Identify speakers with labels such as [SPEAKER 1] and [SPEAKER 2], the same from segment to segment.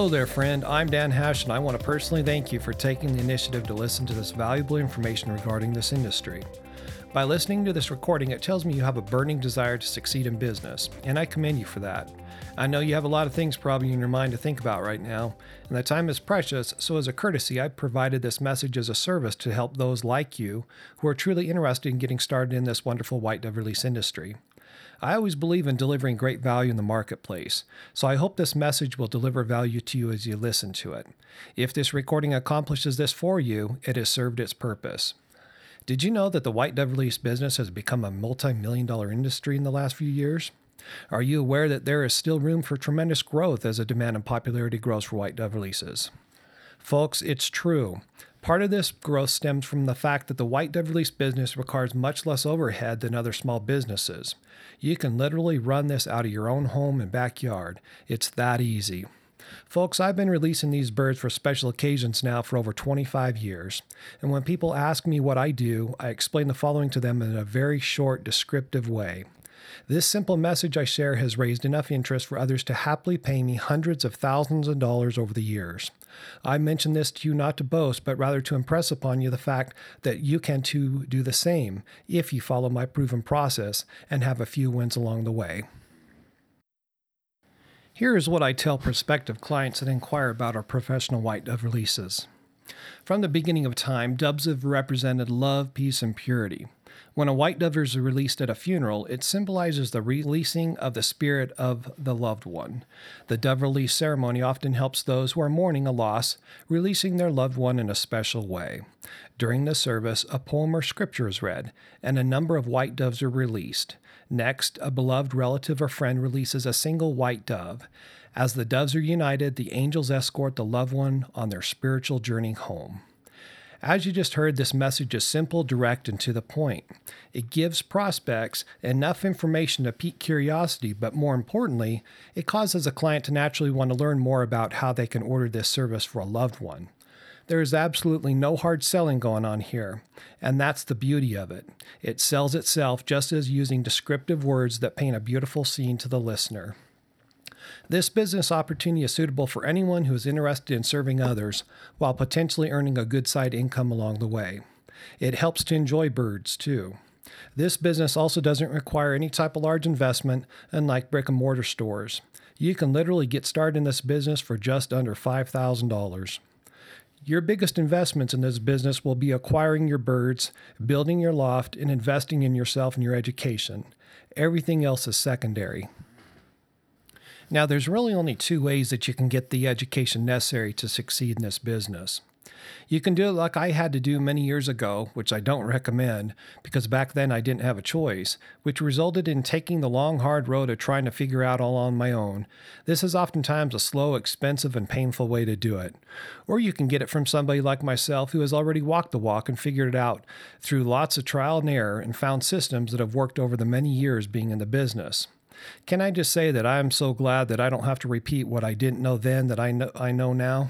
[SPEAKER 1] Hello there, friend. I'm Dan Hash, and I want to personally thank you for taking the initiative to listen to this valuable information regarding this industry. By listening to this recording, it tells me you have a burning desire to succeed in business, and I commend you for that. I know you have a lot of things probably in your mind to think about right now, and the time is precious, so as a courtesy, I've provided this message as a service to help those like you who are truly interested in getting started in this wonderful white dove release industry. I always believe in delivering great value in the marketplace, so I hope this message will deliver value to you as you listen to it. If this recording accomplishes this for you, it has served its purpose. Did you know that the white dove release business has become a multi-million-dollar industry in the last few years? Are you aware that there is still room for tremendous growth as the demand and popularity grows for white dove releases? Folks, it's true. Part of this growth stems from the fact that the white dove release business requires much less overhead than other small businesses. You can literally run this out of your own home and backyard. It's that easy. Folks, I've been releasing these birds for special occasions now for over 25 years. And when people ask me what I do, I explain the following to them in a very short, descriptive way. This simple message I share has raised enough interest for others to happily pay me hundreds of thousands of dollars over the years. I mention this to you not to boast, but rather to impress upon you the fact that you can too do the same if you follow my proven process and have a few wins along the way. Here is what I tell prospective clients that inquire about our professional white dove releases. From the beginning of time, doves have represented love, peace, and purity. When a white dove is released at a funeral, it symbolizes the releasing of the spirit of the loved one. The dove release ceremony often helps those who are mourning a loss, releasing their loved one in a special way. During the service, a poem or scripture is read, and a number of white doves are released. Next, a beloved relative or friend releases a single white dove. As the doves are united, the angels escort the loved one on their spiritual journey home. As you just heard, this message is simple, direct, and to the point. It gives prospects enough information to pique curiosity, but more importantly, it causes a client to naturally want to learn more about how they can order this service for a loved one. There is absolutely no hard selling going on here, and that's the beauty of it. It sells itself just as using descriptive words that paint a beautiful scene to the listener. This business opportunity is suitable for anyone who is interested in serving others while potentially earning a good side income along the way. It helps to enjoy birds, too. This business also doesn't require any type of large investment, unlike brick and mortar stores. You can literally get started in this business for just under $5,000. Your biggest investments in this business will be acquiring your birds, building your loft, and investing in yourself and your education. Everything else is secondary. Now, there's really only two ways that you can get the education necessary to succeed in this business. You can do it like I had to do many years ago, which I don't recommend, because back then I didn't have a choice, which resulted in taking the long, hard road of trying to figure out all on my own. This is oftentimes a slow, expensive, and painful way to do it. Or you can get it from somebody like myself who has already walked the walk and figured it out through lots of trial and error and found systems that have worked over the many years being in the business. Can I just say that I am so glad that I don't have to repeat what I didn't know then that I know now?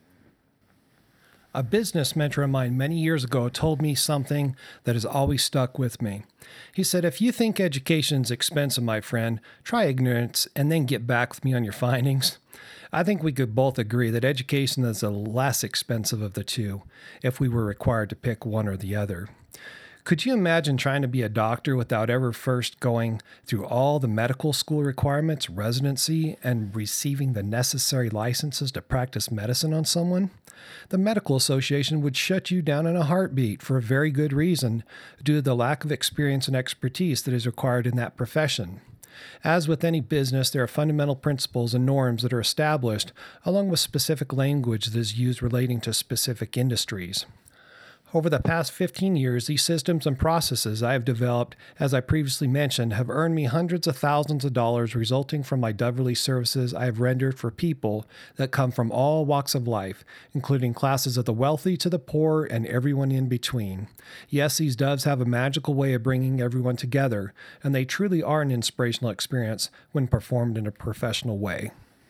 [SPEAKER 1] A business mentor of mine many years ago told me something that has always stuck with me. He said, if you think education's expensive, my friend, try ignorance and then get back with me on your findings. I think we could both agree that education is the less expensive of the two if we were required to pick one or the other. Could you imagine trying to be a doctor without ever first going through all the medical school requirements, residency, and receiving the necessary licenses to practice medicine on someone? The medical association would shut you down in a heartbeat for a very good reason due to the lack of experience and expertise that is required in that profession. As with any business, there are fundamental principles and norms that are established, along with specific language that is used relating to specific industries. Over the past 15 years, these systems and processes I have developed, as I previously mentioned, have earned me hundreds of thousands of dollars resulting from my dove release services I have rendered for people that come from all walks of life, including classes of the wealthy to the poor and everyone in between. Yes, these doves have a magical way of bringing everyone together, and they truly are an inspirational experience when performed in a professional way.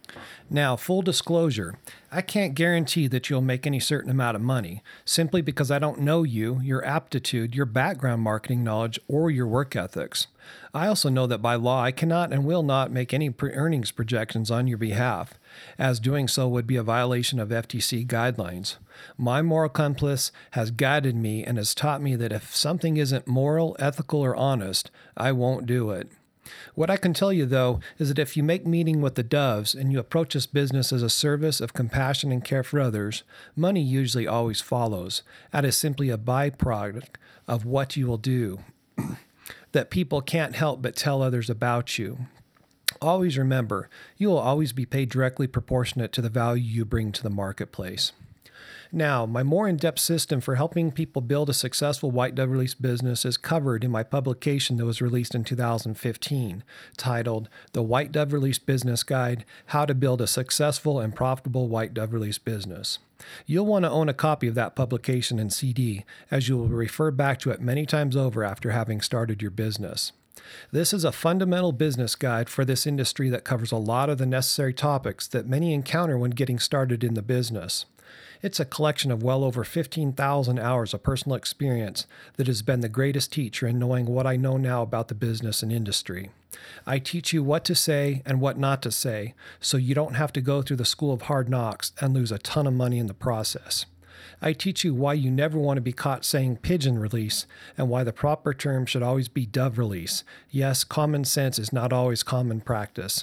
[SPEAKER 1] Now, full disclosure, I can't guarantee that you'll make any certain amount of money simply because I don't know you, your aptitude, your background marketing knowledge, or your work ethics. I also know that by law I cannot and will not make any earnings projections on your behalf, as doing so would be a violation of FTC guidelines. My moral compass has guided me and has taught me that if something isn't moral, ethical, or honest, I won't do it. What I can tell you, though, is that if you make meeting with the doves and you approach this business as a service of compassion and care for others, money usually always follows. That is simply a byproduct of what you will do, that people can't help but tell others about you. Always remember, you will always be paid directly proportionate to the value you bring to the marketplace. Now, my more in-depth system for helping people build a successful white dove release business is covered in my publication that was released in 2015, titled The White Dove Release Business Guide: How to Build a Successful and Profitable White Dove Release Business. You'll want to own a copy of that publication in CD, as you will refer back to it many times over after having started your business. This is a fundamental business guide for this industry that covers a lot of the necessary topics that many encounter when getting started in the business. It's a collection of well over 15,000 hours of personal experience that has been the greatest teacher in knowing what I know now about the business and industry. I teach you what to say and what not to say, so you don't have to go through the school of hard knocks and lose a ton of money in the process. I teach you why you never want to be caught saying pigeon release and why the proper term should always be dove release. Yes, common sense is not always common practice.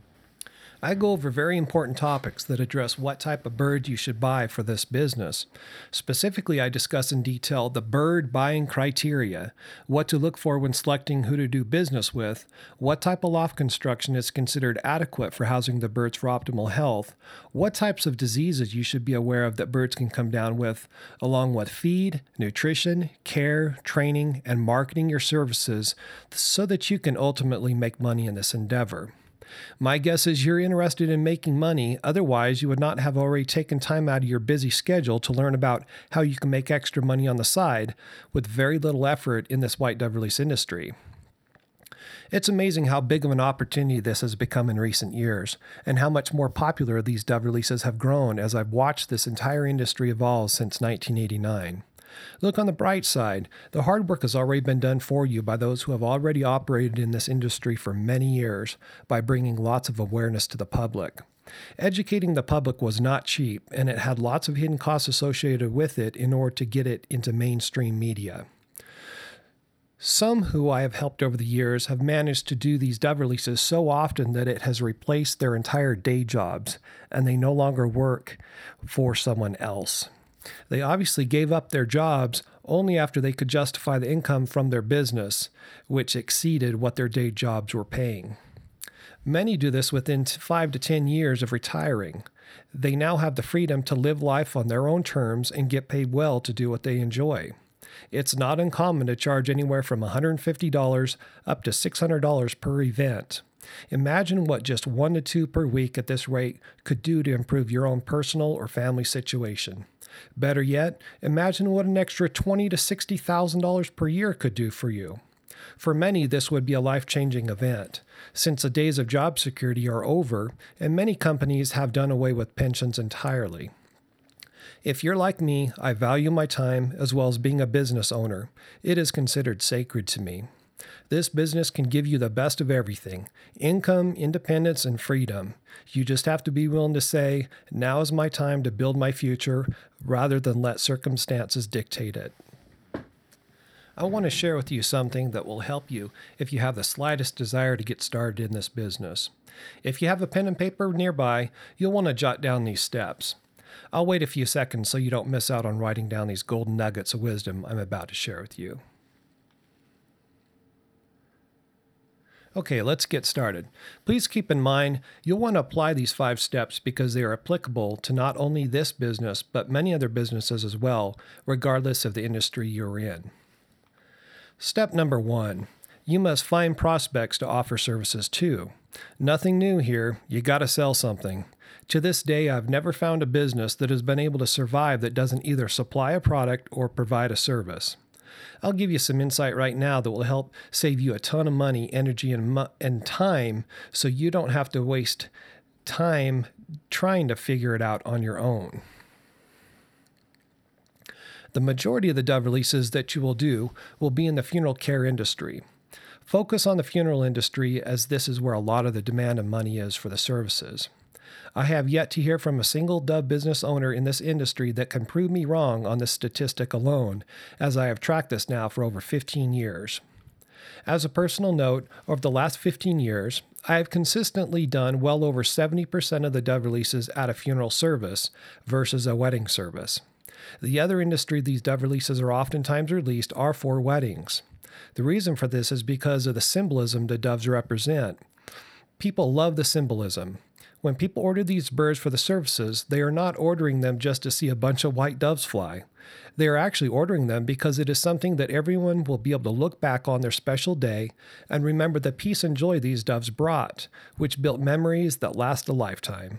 [SPEAKER 1] I go over very important topics that address what type of bird you should buy for this business. Specifically, I discuss in detail the bird buying criteria, what to look for when selecting who to do business with, what type of loft construction is considered adequate for housing the birds for optimal health, what types of diseases you should be aware of that birds can come down with, along with feed, nutrition, care, training, and marketing your services so that you can ultimately make money in this endeavor. My guess is you're interested in making money, otherwise you would not have already taken time out of your busy schedule to learn about how you can make extra money on the side with very little effort in this white dove release industry. It's amazing how big of an opportunity this has become in recent years, and how much more popular these dove releases have grown as I've watched this entire industry evolve since 1989. Look on the bright side. The hard work has already been done for you by those who have already operated in this industry for many years by bringing lots of awareness to the public. Educating the public was not cheap, and it had lots of hidden costs associated with it in order to get it into mainstream media. Some who I have helped over the years have managed to do these dove releases so often that it has replaced their entire day jobs, and they no longer work for someone else. They obviously gave up their jobs only after they could justify the income from their business, which exceeded what their day jobs were paying. Many do this within 5 to 10 years of retiring. They now have the freedom to live life on their own terms and get paid well to do what they enjoy. It's not uncommon to charge anywhere from $150 up to $600 per event. Imagine what just 1 to 2 per week at this rate could do to improve your own personal or family situation. Better yet, imagine what an extra $20,000 to $60,000 per year could do for you. For many, this would be a life-changing event, since the days of job security are over and many companies have done away with pensions entirely. If you're like me, I value my time as well as being a business owner. It is considered sacred to me. This business can give you the best of everything: income, independence, and freedom. You just have to be willing to say, now is my time to build my future, rather than let circumstances dictate it. I want to share with you something that will help you if you have the slightest desire to get started in this business. If you have a pen and paper nearby, you'll want to jot down these steps. I'll wait a few seconds so you don't miss out on writing down these golden nuggets of wisdom I'm about to share with you. Okay, let's get started. Please keep in mind, you'll want to apply these 5 steps because they are applicable to not only this business, but many other businesses as well, regardless of the industry you're in. Step number 1, you must find prospects to offer services to. Nothing new here, you gotta sell something. To this day, I've never found a business that has been able to survive that doesn't either supply a product or provide a service. I'll give you some insight right now that will help save you a ton of money, energy, and time so you don't have to waste time trying to figure it out on your own. The majority of the Dove releases that you will do will be in the funeral care industry. Focus on the funeral industry, as this is where a lot of the demand and money is for the services. I have yet to hear from a single Dove business owner in this industry that can prove me wrong on this statistic alone, as I have tracked this now for over 15 years. As a personal note, over the last 15 years, I have consistently done well over 70% of the Dove releases at a funeral service versus a wedding service. The other industry these Dove releases are oftentimes released are for weddings. The reason for this is because of the symbolism the doves represent. People love the symbolism. When people order these birds for the services, they are not ordering them just to see a bunch of white doves fly. They are actually ordering them because it is something that everyone will be able to look back on their special day and remember the peace and joy these doves brought, which built memories that last a lifetime.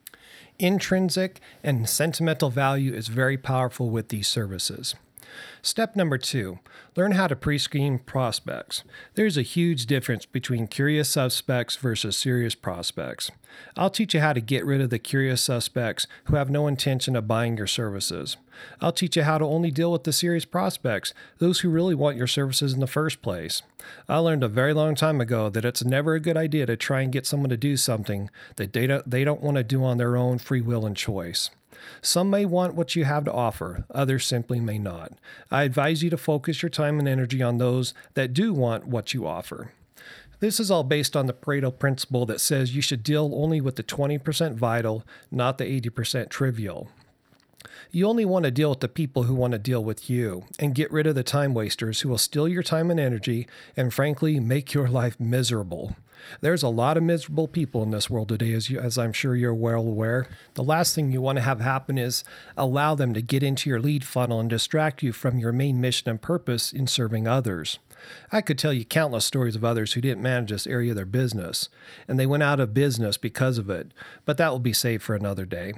[SPEAKER 1] Intrinsic and sentimental value is very powerful with these services. Step number 2, learn how to pre-screen prospects. There's a huge difference between curious suspects versus serious prospects. I'll teach you how to get rid of the curious suspects who have no intention of buying your services. I'll teach you how to only deal with the serious prospects, those who really want your services in the first place. I learned a very long time ago that it's never a good idea to try and get someone to do something that they don't want to do on their own free will and choice. Some may want what you have to offer, others simply may not. I advise you to focus your time and energy on those that do want what you offer. This is all based on the Pareto principle that says you should deal only with the 20% vital, not the 80% trivial. You only want to deal with the people who want to deal with you, and get rid of the time wasters who will steal your time and energy and frankly make your life miserable. There's a lot of miserable people in this world today, as I'm sure you're well aware. The last thing you want to have happen is allow them to get into your lead funnel and distract you from your main mission and purpose in serving others. I could tell you countless stories of others who didn't manage this area of their business, and they went out of business because of it, but that will be saved for another day.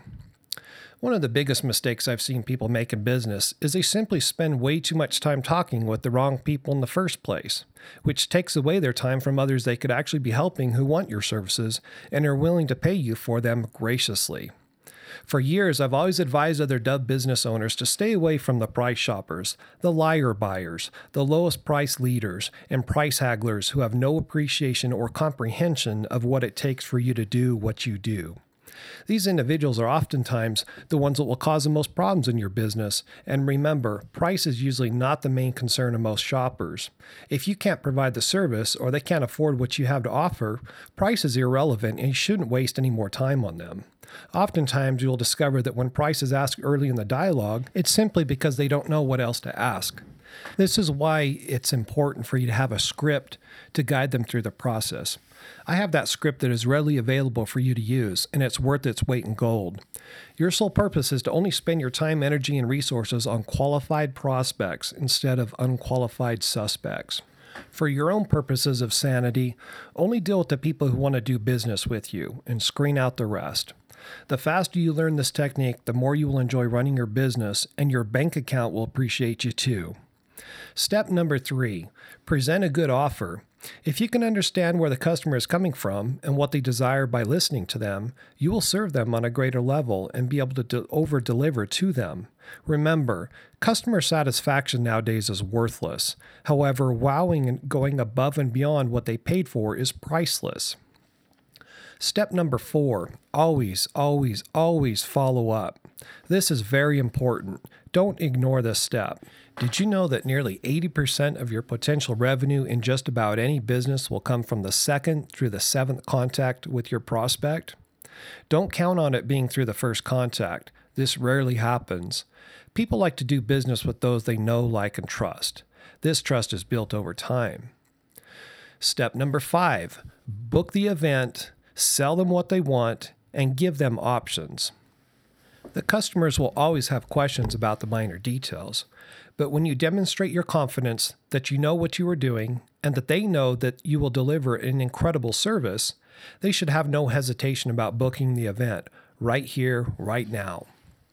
[SPEAKER 1] One of the biggest mistakes I've seen people make in business is they simply spend way too much time talking with the wrong people in the first place, which takes away their time from others they could actually be helping who want your services and are willing to pay you for them graciously. For years, I've always advised other Dove business owners to stay away from the price shoppers, the liar buyers, the lowest price leaders, and price hagglers who have no appreciation or comprehension of what it takes for you to do what you do. These individuals are oftentimes the ones that will cause the most problems in your business, and remember, price is usually not the main concern of most shoppers. If you can't provide the service or they can't afford what you have to offer, price is irrelevant and you shouldn't waste any more time on them. Oftentimes, you'll discover that when price is asked early in the dialogue, it's simply because they don't know what else to ask. This is why it's important for you to have a script to guide them through the process. I have that script that is readily available for you to use, and it's worth its weight in gold. Your sole purpose is to only spend your time, energy, and resources on qualified prospects instead of unqualified suspects. For your own purposes of sanity, only deal with the people who want to do business with you and screen out the rest. The faster you learn this technique, the more you will enjoy running your business, and your bank account will appreciate you too. Step number 3, present a good offer. If you can understand where the customer is coming from and what they desire by listening to them, you will serve them on a greater level and be able to over-deliver to them. Remember, customer satisfaction nowadays is worthless. However, wowing and going above and beyond what they paid for is priceless. Step number 4, always follow up. This is very important. Don't ignore this step. Did you know that nearly 80% of your potential revenue in just about any business will come from the 2nd through the 7th contact with your prospect? Don't count on it being through the first contact. This rarely happens. People like to do business with those they know, like, and trust. This trust is built over time. Step number 5, book the event, sell them what they want, and give them options. The customers will always have questions about the minor details, but when you demonstrate your confidence that you know what you are doing and that they know that you will deliver an incredible service, they should have no hesitation about booking the event right here, right now.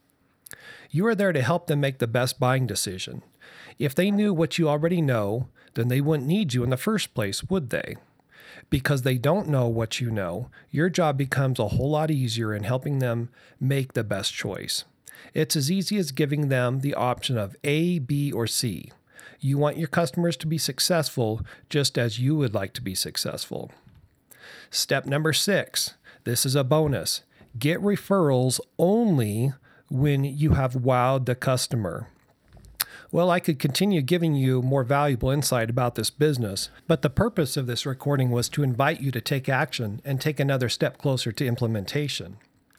[SPEAKER 1] You are there to help them make the best buying decision. If they knew what you already know, then they wouldn't need you in the first place, would they? Because they don't know what you know, your job becomes a whole lot easier in helping them make the best choice. It's as easy as giving them the option of A, B, or C. You want your customers to be successful just as you would like to be successful. Step number 6. This is a bonus. Get referrals only when you have wowed the customer. Well, I could continue giving you more valuable insight about this business, but the purpose of this recording was to invite you to take action and take another step closer to implementation.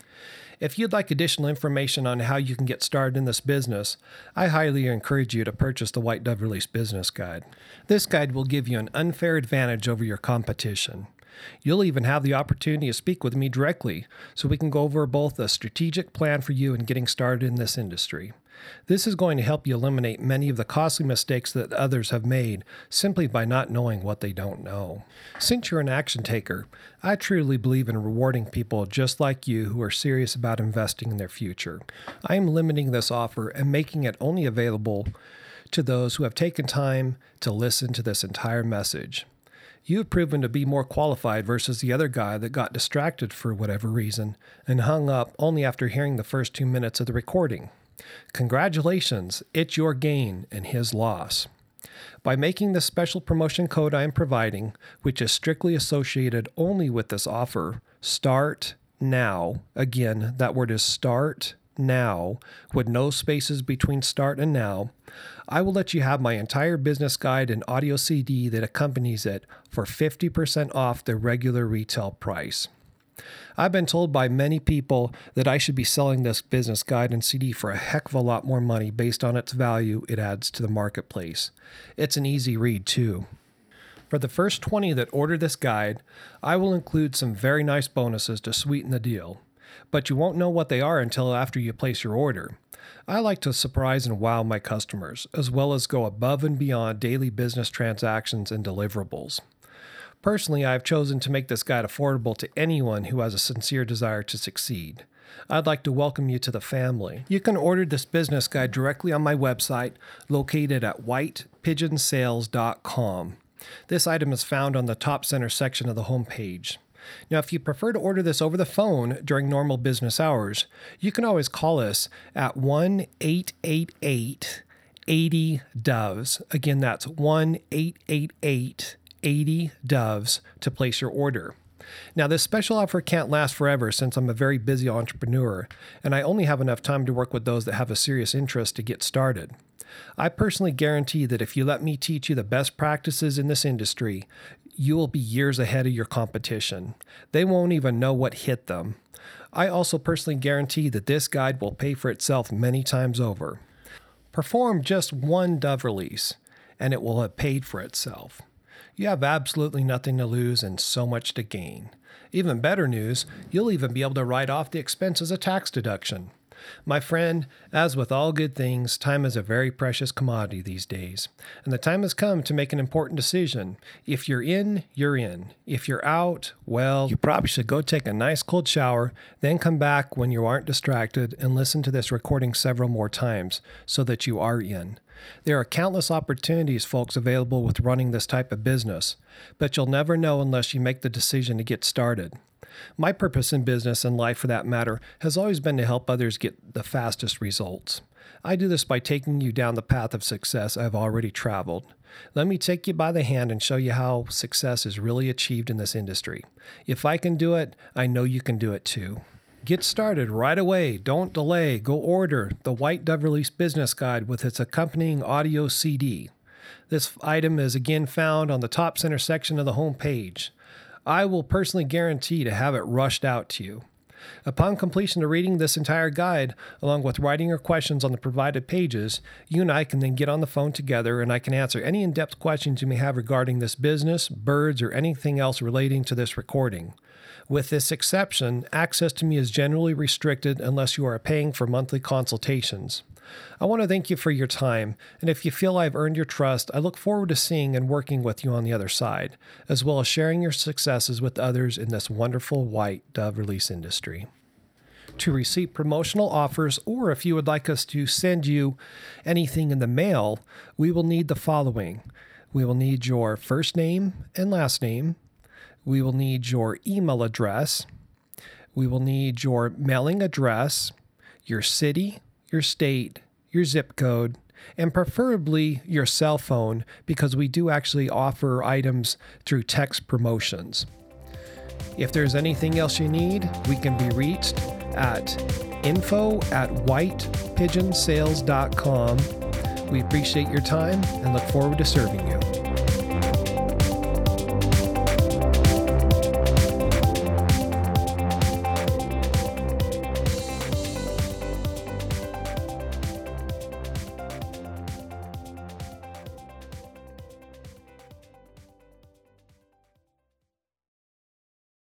[SPEAKER 1] If you'd like additional information on how you can get started in this business, I highly encourage you to purchase the White Dove Release Business Guide. This guide will give you an unfair advantage over your competition. You'll even have the opportunity to speak with me directly, so we can go over both a strategic plan for you in getting started in this industry. This is going to help you eliminate many of the costly mistakes that others have made simply by not knowing what they don't know. Since you're an action taker, I truly believe in rewarding people just like you who are serious about investing in their future. I am limiting this offer and making it only available to those who have taken time to listen to this entire message. You have proven to be more qualified versus the other guy that got distracted for whatever reason and hung up only after hearing the first 2 minutes of the recording. Congratulations, it's your gain and his loss. By making this special promotion code I am providing, which is strictly associated only with this offer, Start Now, again, that word is Start Now, with no spaces between start and now, I will let you have my entire business guide and audio CD that accompanies it for 50% off the regular retail price. I've been told by many people that I should be selling this business guide and CD for a heck of a lot more money based on its value it adds to the marketplace. It's an easy read, too. For the first 20 that order this guide, I will include some very nice bonuses to sweeten the deal. But you won't know what they are until after you place your order. I like to surprise and wow my customers, as well as go above and beyond daily business transactions and deliverables. Personally, I have chosen to make this guide affordable to anyone who has a sincere desire to succeed. I'd like to welcome you to the family. You can order this business guide directly on my website, located at whitepigeonsales.com. This item is found on the top center section of the home page. Now, if you prefer to order this over the phone during normal business hours, you can always call us at 1-888-80-DOVES. Again, that's 1-888-80-DOVES to place your order. Now, this special offer can't last forever since I'm a very busy entrepreneur, and I only have enough time to work with those that have a serious interest to get started. I personally guarantee that if you let me teach you the best practices in this industry, you will be years ahead of your competition. They won't even know what hit them. I also personally guarantee that this guide will pay for itself many times over. Perform just one Dove release, and it will have paid for itself. You have absolutely nothing to lose and so much to gain. Even better news, you'll even be able to write off the expense as a tax deduction. My friend, as with all good things, time is a very precious commodity these days, and the time has come to make an important decision. If you're in, you're in. If you're out, well, you probably should go take a nice cold shower, then come back when you aren't distracted and listen to this recording several more times so that you are in. There are countless opportunities, folks, available with running this type of business, but you'll never know unless you make the decision to get started. My purpose in business and life, for that matter, has always been to help others get the fastest results. I do this by taking you down the path of success I've already traveled. Let me take you by the hand and show you how success is really achieved in this industry. If I can do it, I know you can do it too. Get started right away. Don't delay. Go order the White Dove Release Business Guide with its accompanying audio CD. This item is again found on the top center section of the home page. I will personally guarantee to have it rushed out to you. Upon completion of reading this entire guide, along with writing your questions on the provided pages, you and I can then get on the phone together and I can answer any in-depth questions you may have regarding this business, birds, or anything else relating to this recording. With this exception, access to me is generally restricted unless you are paying for monthly consultations. I want to thank you for your time, and if you feel I've earned your trust, I look forward to seeing and working with you on the other side, as well as sharing your successes with others in this wonderful White Dove Release industry. To receive promotional offers, or if you would like us to send you anything in the mail, we will need the following. We will need your first name and last name, We will need your email address. We will need your mailing address, your city, your state, your zip code, and preferably your cell phone, because we do actually offer items through text promotions. If there's anything else you need, we can be reached at info@whitepigeonsales.com. We appreciate your time and look forward to serving you.